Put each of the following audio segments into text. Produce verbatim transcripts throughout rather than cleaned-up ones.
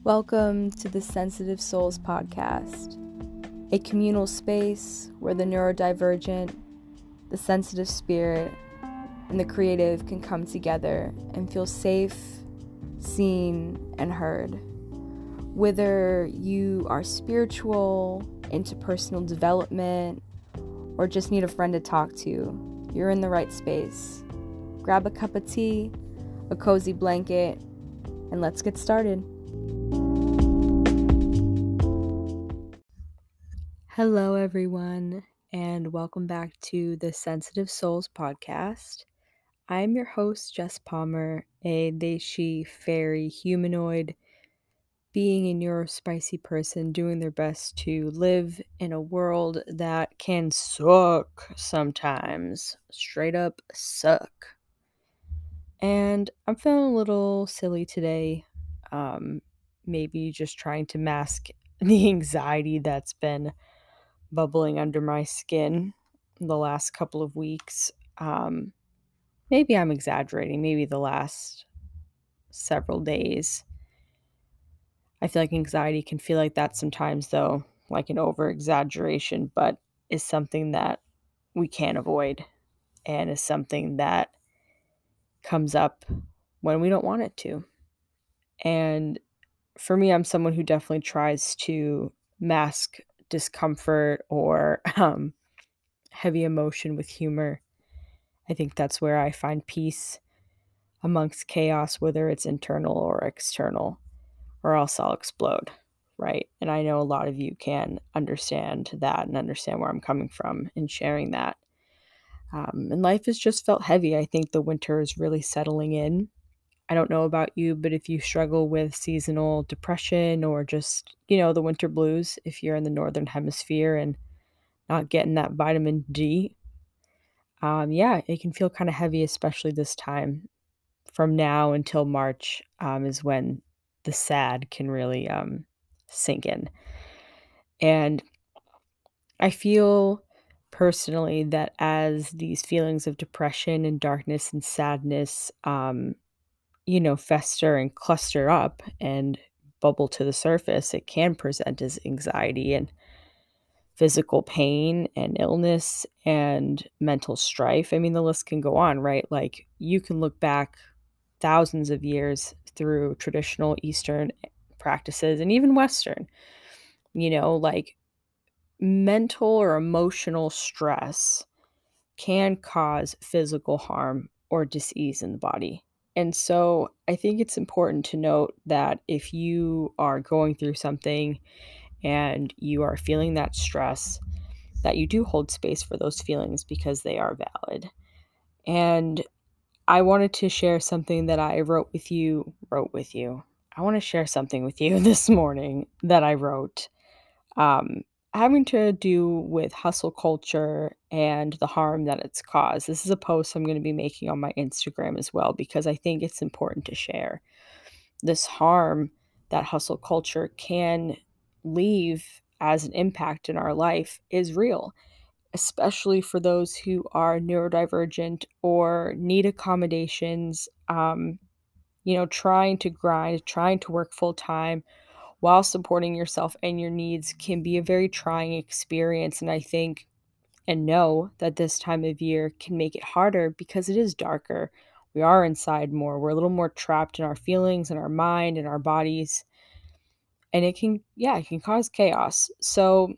Welcome to the Sensitive Souls Podcast, a communal space where the neurodivergent, the sensitive spirit, and the creative can come together and feel safe, seen, and heard. Whether you are spiritual, into personal development, or just need a friend to talk to, you're in the right space. Grab a cup of tea, a cozy blanket, and let's get started. Hello, everyone, and welcome back to the Sensitive Souls Podcast. I'm your host, Jess Palmer, a they, she, fairy, humanoid, being a neurospicy person doing their best to live in a world that can suck sometimes. Straight up suck. And I'm feeling a little silly today. Um, maybe just trying to mask the anxiety that's been bubbling under my skin the last couple of weeks. Um, maybe I'm exaggerating, maybe the last several days. I feel like anxiety can feel like that sometimes, though, like an over exaggeration, but is something that we can't avoid and is something that comes up when we don't want it to. And for me, I'm someone who definitely tries to mask discomfort or um, heavy emotion with humor. I think that's where I find peace amongst chaos, whether it's internal or external, or else I'll explode, right? And I know a lot of you can understand that and understand where I'm coming from in sharing that. Um, and life has just felt heavy. I think the winter is really settling in. I don't know about you, but if you struggle with seasonal depression or just, you know, the winter blues, if you're in the northern hemisphere and not getting that vitamin D, um, yeah, it can feel kind of heavy, especially this time. From now until March um, is when the sad can really um, sink in. And I feel personally that as these feelings of depression and darkness and sadness, um, you know, fester and cluster up and bubble to the surface, it can present as anxiety and physical pain and illness and mental strife. I mean, the list can go on, right? Like you can look back thousands of years through traditional Eastern practices and even Western, you know, like mental or emotional stress can cause physical harm or disease in the body. And so I think it's important to note that if you are going through something and you are feeling that stress, that you do hold space for those feelings because they are valid. And I wanted to share something that I wrote with you, wrote with you. I want to share something with you this morning that I wrote, um, having to do with hustle culture and the harm that it's caused. This is a post I'm going to be making on my Instagram as well, because I think it's important to share. This harm that hustle culture can leave as an impact in our life is real, especially for those who are neurodivergent or need accommodations, um, you know, trying to grind, trying to work full time while supporting yourself and your needs can be a very trying experience. And I think and know that this time of year can make it harder because it is darker. We are inside more. We're a little more trapped in our feelings and our mind and our bodies. And it can, yeah, it can cause chaos. So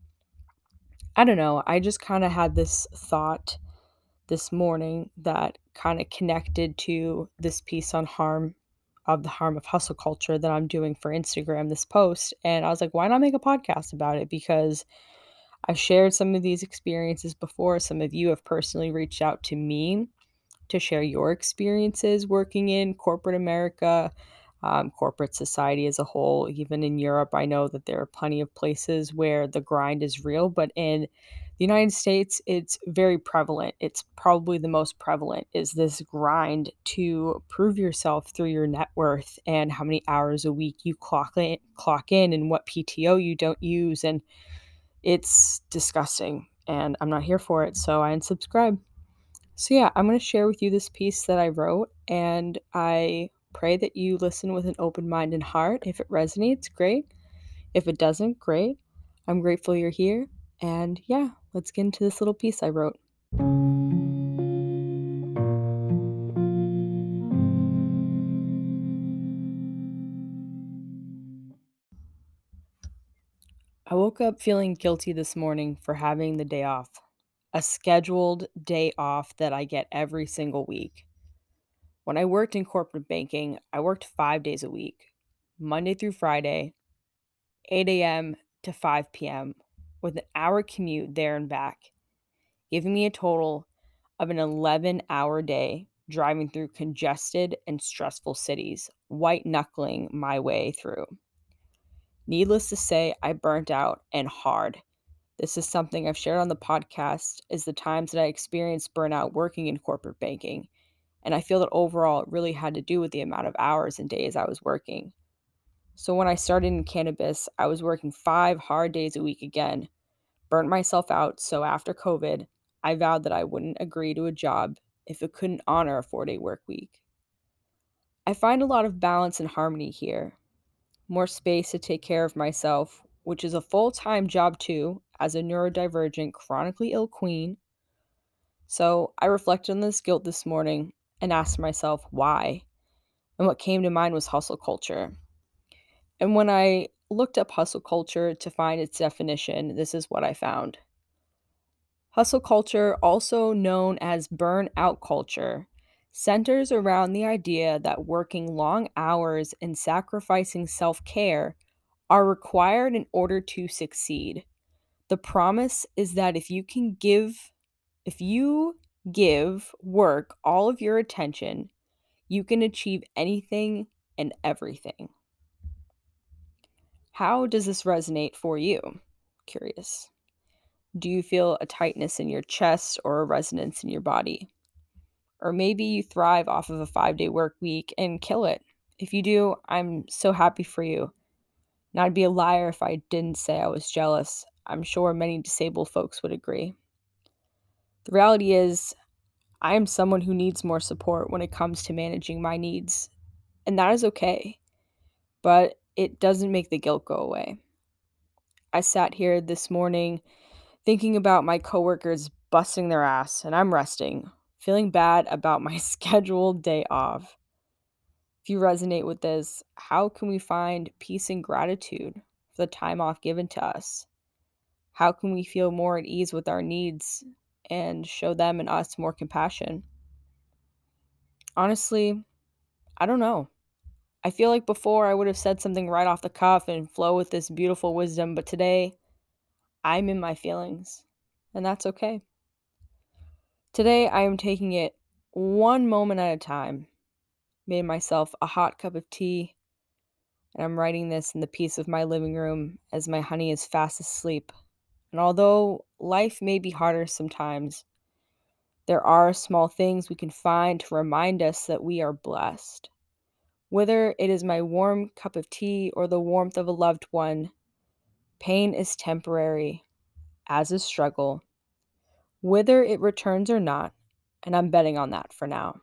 I don't know. I just kind of had this thought this morning that kind of connected to this piece on harm of the harm of hustle culture that I'm doing for Instagram, this post. And I was like, why not make a podcast about it? Because I've shared some of these experiences before. Some of you have personally reached out to me to share your experiences working in corporate America, um, corporate society as a whole. Even in Europe, I know that there are plenty of places where the grind is real, but in the United States, it's very prevalent. It's probably the most prevalent is this grind to prove yourself through your net worth and how many hours a week you clock in, clock in and what P T O you don't use. And it's disgusting and I'm not here for it. So I unsubscribe. So yeah, I'm going to share with you this piece that I wrote, and I Pray that you listen with an open mind and heart. If it resonates, great. If it doesn't, great. I'm grateful you're here. And yeah, let's get into this little piece I wrote. I woke up feeling guilty this morning for having the day off, a scheduled day off that I get every single week. When I worked in corporate banking, I worked five days a week, Monday through Friday, eight a.m. to five p.m., with an hour commute there and back, giving me a total of an eleven hour day driving through congested and stressful cities, white knuckling my way through. Needless to say, I burnt out and hard. This is something I've shared on the podcast is the times that I experienced burnout working in corporate banking. And I feel that overall it really had to do with the amount of hours and days I was working. So when I started in cannabis, I was working five hard days a week again, burnt myself out. So after COVID, I vowed that I wouldn't agree to a job if it couldn't honor a four day work week. I find a lot of balance and harmony here, more space to take care of myself, which is a full time job too, as a neurodivergent, chronically ill queen. So I reflected on this guilt this morning and asked myself why. And what came to mind was hustle culture. And when I looked up hustle culture to find its definition, this is what I found. Hustle culture, also known as burnout culture, centers around the idea that working long hours and sacrificing self care are required in order to succeed. The promise is that if you can give, if you give work all of your attention, you can achieve anything and everything. How does this resonate for you? Curious. Do you feel a tightness in your chest or a resonance in your body? Or maybe you thrive off of a five day work week and kill it. If you do, I'm so happy for you. And I'd be a liar if I didn't say I was jealous. I'm sure many disabled folks would agree. The reality is, I am someone who needs more support when it comes to managing my needs, and that is okay, but it doesn't make the guilt go away. I sat here this morning thinking about my coworkers busting their ass, and I'm resting, feeling bad about my scheduled day off. If you resonate with this, how can we find peace and gratitude for the time off given to us? How can we feel more at ease with our needs and show them and us more compassion? Honestly, I don't know. I feel like before I would have said something right off the cuff and flow with this beautiful wisdom, but today I'm in my feelings, and that's okay. Today I am taking it one moment at a time. Made myself a hot cup of tea, and I'm writing this in the peace of my living room as my honey is fast asleep. And although life may be harder sometimes, there are small things we can find to remind us that we are blessed. Whether it is my warm cup of tea or the warmth of a loved one, pain is temporary, as is struggle, whether it returns or not, and I'm betting on that for now.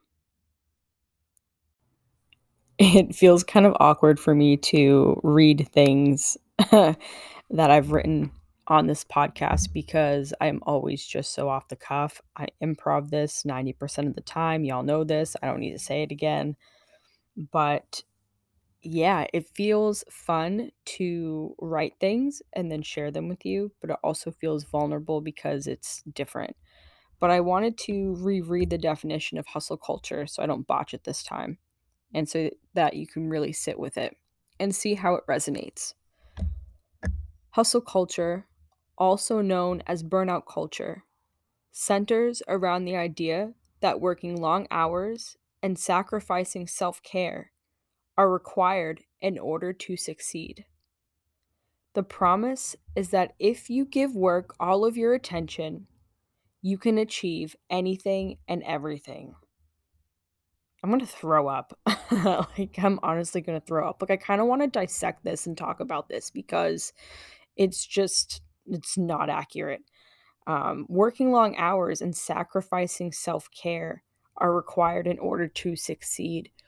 It feels kind of awkward for me to read things that I've written on this podcast because I'm always just so off the cuff. I improv this ninety percent of the time. Y'all know this. I don't need to say it again. But yeah, it feels fun to write things and then share them with you, but it also feels vulnerable because it's different. But I wanted to reread the definition of hustle culture so I don't botch it this time, and so that you can really sit with it and see how it resonates. Hustle culture, also known as burnout culture, centers around the idea that working long hours and sacrificing self care are required in order to succeed. The promise is that if you give work all of your attention, you can achieve anything and everything. I'm going to throw up. Like, I'm honestly going to throw up. Like, I kind of want to dissect this and talk about this because it's just, it's not accurate. Um, working long hours and sacrificing self care are required in order to succeed.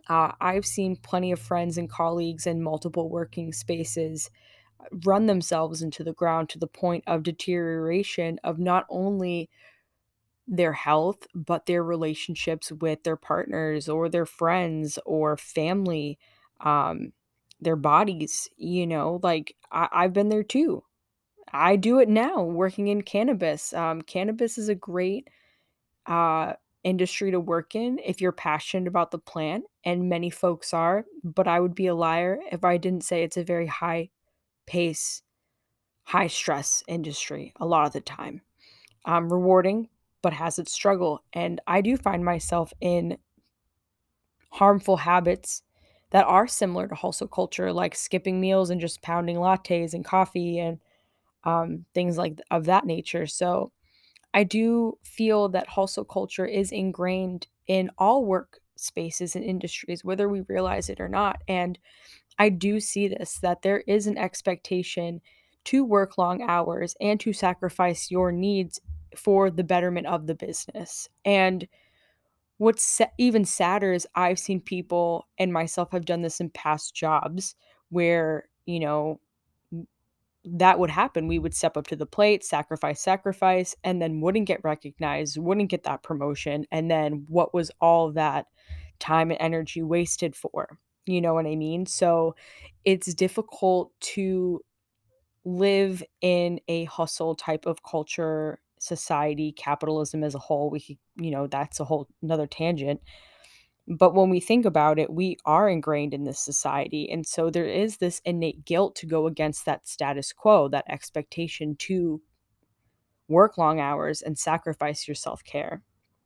Uh, I've seen plenty of friends and colleagues in multiple working spaces run themselves into the ground to the point of deterioration of not only their health, but their relationships with their partners or their friends or family, um, their bodies, you know, like I- I've been there too. I do it now working in cannabis. Um, cannabis is a great uh, industry to work in if you're passionate about the plant, and many folks are, but I would be a liar if I didn't say it's a very high pace, high stress industry a lot of the time. Um, rewarding, but has its struggle. And I do find myself in harmful habits that are similar to hustle culture, like skipping meals and just pounding lattes and coffee and um, things like of that nature. So I do feel that hustle culture is ingrained in all work spaces and industries, whether we realize it or not. And I do see this that there is an expectation to work long hours and to sacrifice your needs for the betterment of the business. And what's sa- even sadder is I've seen people and myself have done this in past jobs where, you know, w- that would happen. We would step up to the plate, sacrifice, sacrifice, and then wouldn't get recognized, wouldn't get that promotion. And then what was all that time and energy wasted for? You know what I mean? So it's difficult to live in a hustle type of culture, society, capitalism as a whole. We could, you know, that's a whole another tangent. But when we think about it, we are ingrained in this society. And so there is this innate guilt to go against that status quo, that expectation to work long hours and sacrifice your self care.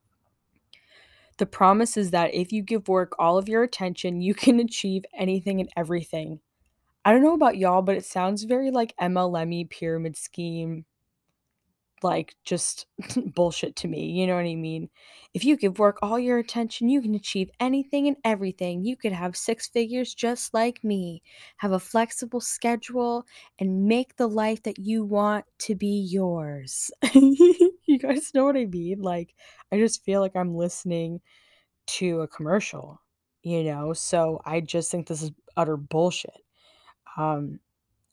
The promise is that if you give work all of your attention, you can achieve anything and everything. I don't know about y'all, but it sounds very like M L M-y pyramid scheme, like, just bullshit to me, you know what I mean? If you give work all your attention, you can achieve anything and everything. You could have six figures just like me, have a flexible schedule, and make the life that you want to be yours. You guys know what I mean? Like, I just feel like I'm listening to a commercial, you know? So I just think this is utter bullshit. Um,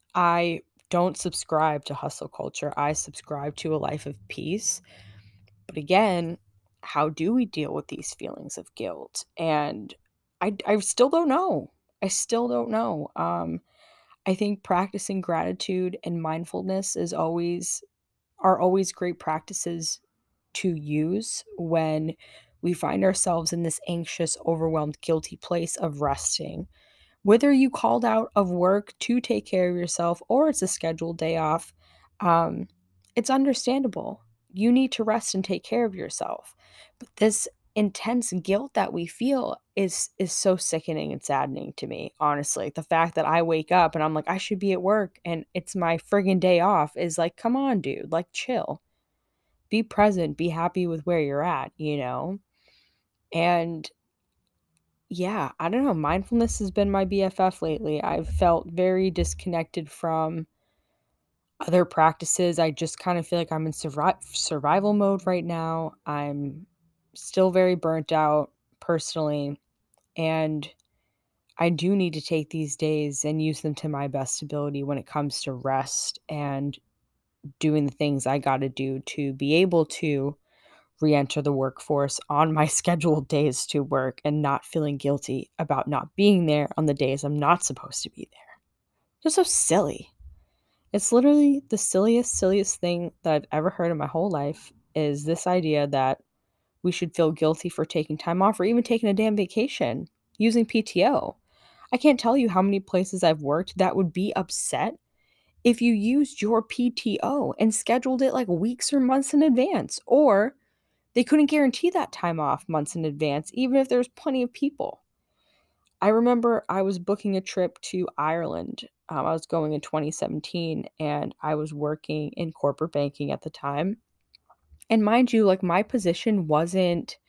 I don't subscribe to hustle culture. I subscribe to a life of peace. But again, how do we deal with these feelings of guilt? And I I still don't know. I still don't know. Um, I think practicing gratitude and mindfulness is always are always great practices to use when we find ourselves in this anxious, overwhelmed, guilty place of resting. Whether you called out of work to take care of yourself or it's a scheduled day off, um, it's understandable. You need to rest and take care of yourself. But this intense guilt that we feel is is so sickening and saddening to me, honestly. The fact that I wake up and I'm like, I should be at work and it's my friggin' day off is like, come on, dude, like chill. Be present, be happy with where you're at, you know? And yeah, I don't know. Mindfulness has been my B F F lately. I've felt very disconnected from other practices. I just kind of feel like I'm in survi- survival mode right now. I'm still very burnt out personally, and I do need to take these days and use them to my best ability when it comes to rest and doing the things I got to do to be able to re-enter the workforce on my scheduled days to work and not feeling guilty about not being there on the days I'm not supposed to be there. Just so silly. It's literally the silliest, silliest thing that I've ever heard in my whole life is this idea that we should feel guilty for taking time off or even taking a damn vacation using P T O. I can't tell you how many places I've worked that would be upset if you used your P T O and scheduled it like weeks or months in advance, or they couldn't guarantee that time off months in advance, even if there's plenty of people. I remember I was booking a trip to Ireland. Um, I was going in twenty seventeen and I was working in corporate banking at the time. And mind you, like my position wasn't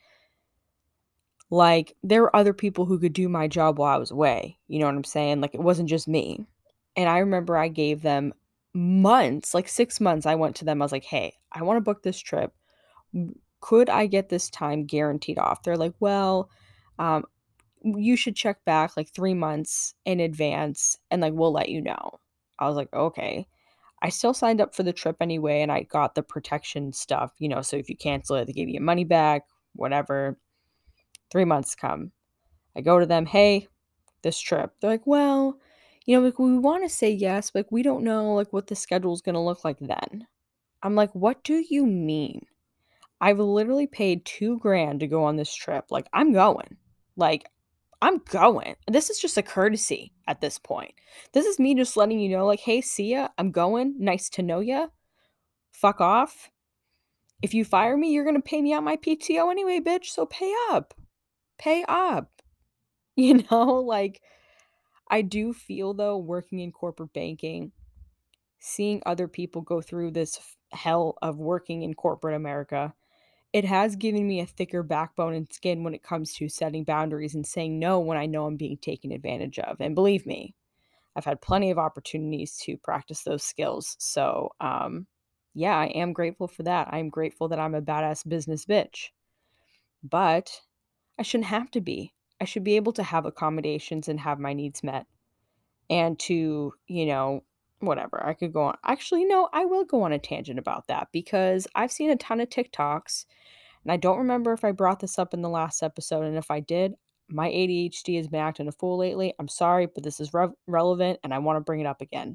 like there were other people who could do my job while I was away. You know what I'm saying? Like it wasn't just me. And I remember I gave them months, like six months. I went to them. I was like, hey, I want to book this trip. Could I get this time guaranteed off? They're like, well, um, you should check back like three months in advance and like we'll let you know. I was like, okay. I still signed up for the trip anyway and I got the protection stuff, you know, so if you cancel it, they give you your money back, whatever. Three months come. I go to them, hey, this trip. They're like, well, you know, like we want to say yes, but like, we don't know like what the schedule's gonna look like then. I'm like, what do you mean? I've literally paid two grand to go on this trip. Like, I'm going. Like, I'm going. This is just a courtesy at this point. This is me just letting you know, like, hey, see ya. I'm going. Nice to know ya. Fuck off. If you fire me, you're gonna pay me out my P T O anyway, bitch. So pay up. Pay up. You know, like I do feel though, working in corporate banking, seeing other people go through this f- hell of working in corporate America, it has given me a thicker backbone and skin when it comes to setting boundaries and saying no when I know I'm being taken advantage of. And believe me, I've had plenty of opportunities to practice those skills. So, um, yeah, I am grateful for that. I'm grateful that I'm a badass business bitch. But I shouldn't have to be. I should be able to have accommodations and have my needs met and to, you know, whatever. I could go on. Actually, no, I will go on a tangent about that because I've seen a ton of TikToks and I don't remember if I brought this up in the last episode. And if I did, my A D H D has been acting a fool lately. I'm sorry, but this is re- relevant and I want to bring it up again.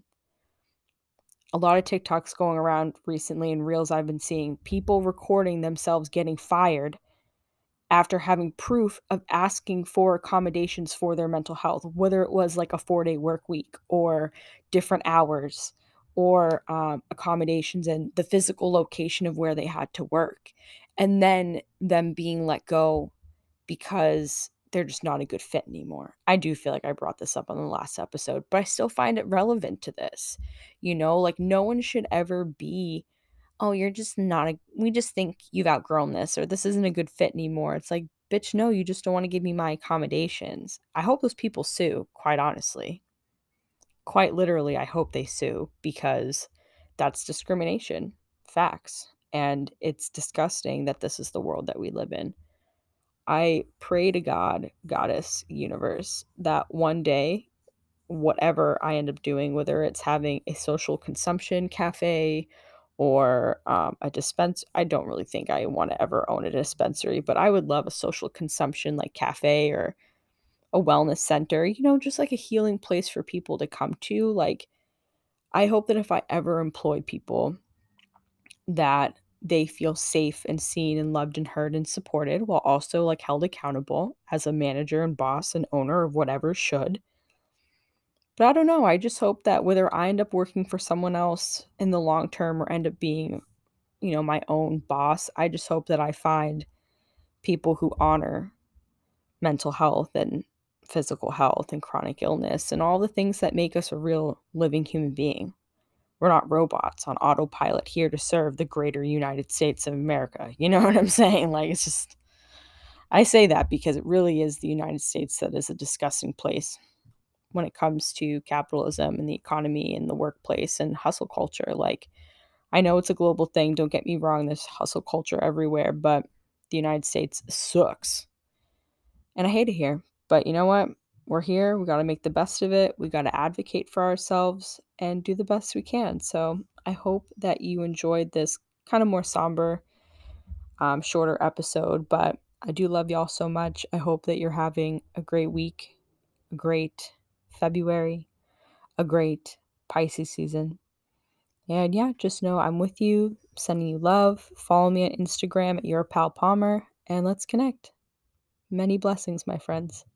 A lot of TikToks going around recently and reels I've been seeing people recording themselves getting fired after having proof of asking for accommodations for their mental health, whether it was like a four day work week or different hours or um, accommodations and the physical location of where they had to work, and then them being let go because they're just not a good fit anymore. I do feel like I brought this up on the last episode, but I still find it relevant to this. You know, like no one should ever be, oh, you're just not a, we just think you've outgrown this or this isn't a good fit anymore. It's like, bitch, no, you just don't want to give me my accommodations. I hope those people sue, quite honestly. Quite literally, I hope they sue because that's discrimination. Facts. And it's disgusting that this is the world that we live in. I pray to God, goddess, universe, that one day, whatever I end up doing, whether it's having a social consumption cafe or um, a dispense, I don't really think I want to ever own a dispensary, but I would love a social consumption like cafe or a wellness center, you know, just like a healing place for people to come to. Like, I hope that if I ever employ people, that they feel safe and seen and loved and heard and supported while also like held accountable as a manager and boss and owner of whatever should. But I don't know. I just hope that whether I end up working for someone else in the long term or end up being, you know, my own boss, I just hope that I find people who honor mental health and physical health and chronic illness and all the things that make us a real living human being. We're not robots on autopilot here to serve the greater United States of America. You know what I'm saying? Like, it's just, I say that because it really is the United States that is a disgusting place when it comes to capitalism and the economy and the workplace and hustle culture. Like, I know it's a global thing. Don't get me wrong. There's hustle culture everywhere, but the United States sucks. And I hate it here. But you know what? We're here. We got to make the best of it. We got to advocate for ourselves and do the best we can. So I hope that you enjoyed this kind of more somber, um, shorter episode. But I do love y'all so much. I hope that you're having a great week, a great February, a great Pisces season. And yeah, just know I'm with you, sending you love. Follow me on Instagram at your pal Palmer, and let's connect. Many blessings, my friends.